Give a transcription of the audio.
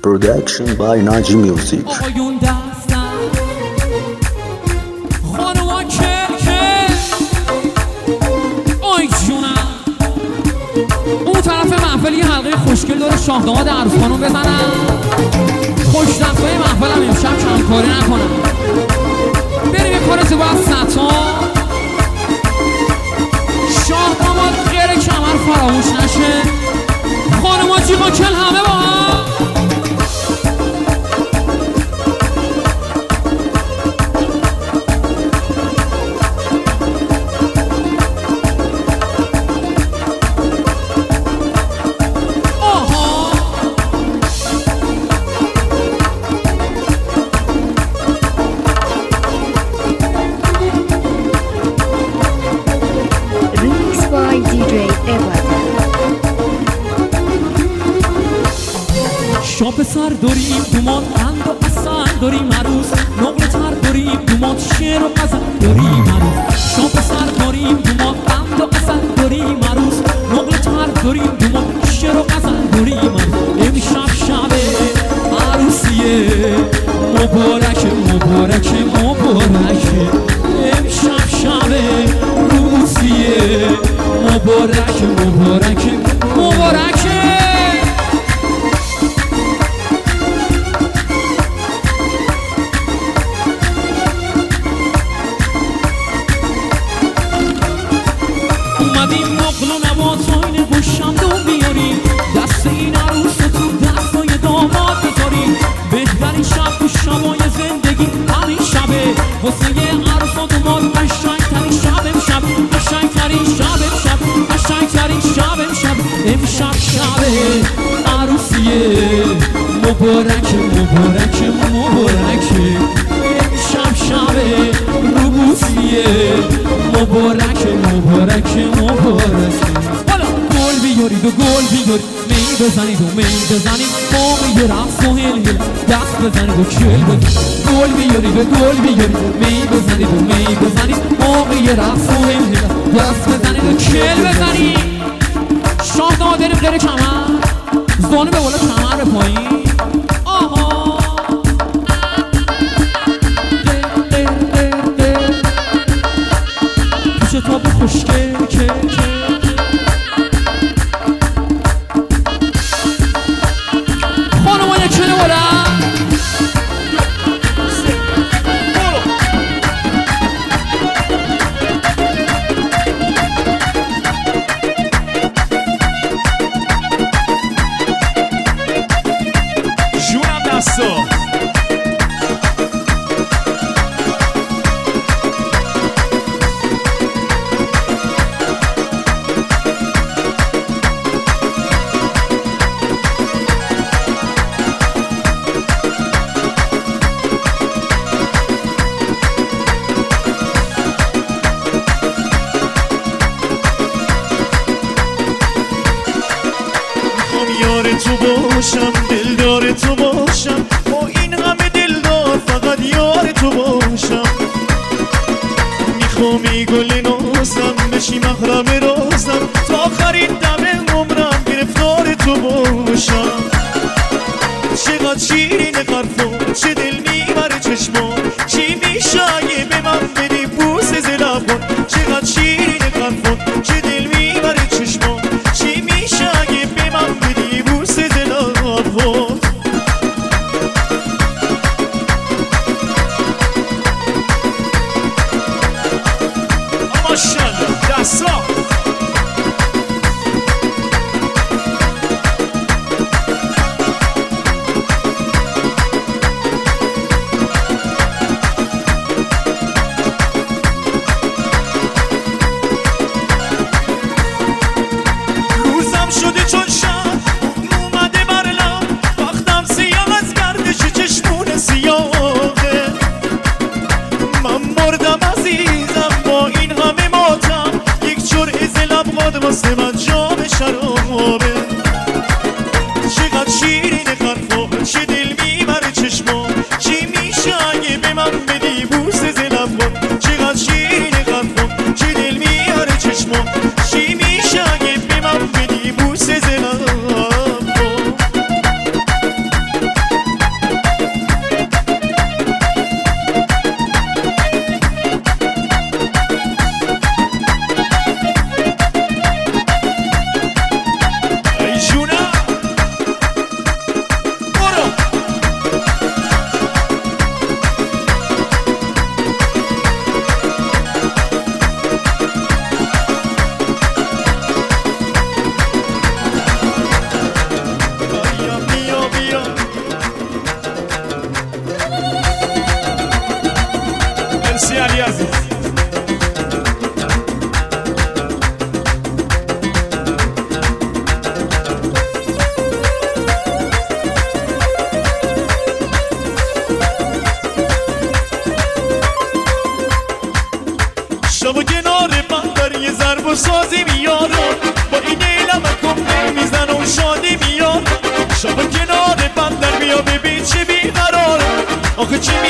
Production by Naji Music. آقایون دستن خانوما که آی جونم اون طرف محفل یه حلقه خوشگل داره شاهداماد عروس خانوم بزنن خوش دستای محفلم امشب کمکاری نکنم بریم یه کار زیبا از ستار شاهداماد غیر کمر فراموش نشه خانوما جیغا کل همه با هم شاپ سر داریم دومات قند و اصل داریم عروس نقل تر داریم دومات شعر و غزل داریم عروس شاپ سر داریم دومات قند و اصل داریم عروس نقل تر داریم دومات شعر و غزل داریم عروس امشب شب عروسیه مبارک مبارک مبارک امشب شب عروسیه مبارک مبارک مبارک اومدیم نقل و نبات آینه با شمدون بیاریم دست این عروس تو دستای داماد بذاریم بهترین شب تو شبای زندگی همین شبه واسه یه عروس و داماد قشنگترین شب امشب قشنگترین شب امشب قشنگترین شب امشب امشب شبه عروسیه مبارک مبارک مبارک امشب شبه روبوسیه مبارک مبارک مبارک حالا گل بیارید و گل بیارید می بزنید و می بزنید موقع یه رقص و هل هل دست بزنید و کل بزنید گل بیارید و گل بیارید می بزنید و می بزنید موقع یه رقص و هل هل دست بزنید و کل بزنید شاهداماد داریم غیر کمر زانو به بالا کمر به پایین آها شتاب خوشگل که خانوما یک کله بلند جونم دستا یار تو باشم دلدار تو باشم با این همه دلدار فقط یار تو باشم میخوام گل نازم بشی محرم رازم تا آخرین دم عمرم گرفتار تو باشم چقدر شیرین حرفا چه دل میبره چشما چی میشه اگه به من بدی بوس زلبان چقدر شیرین حرفا چه دل میبره چشما چی میشه اگه به من بدی بوس زلبان ماشاءالله دستا روزم شده چون شب اومده بر لب وقتم سیاه از گردش چشمون سیاهه من مردم عزیزم با این همه ماتم یک جرعه ز لبخند واسه من جام شرابه چقدر شیرین حرفا چه دل میبره چشما چی میشه اگه به من بدی بوس ز لبخند چقدر شیرین حرفا چه دل میبره چشما چی میشه اگه به من بدی بوس ز لبخند و سازی میارم با این ایلم کم میزنم و شادی میارم شب کنار بندر بیا ببین چه بیقرارم آخه چی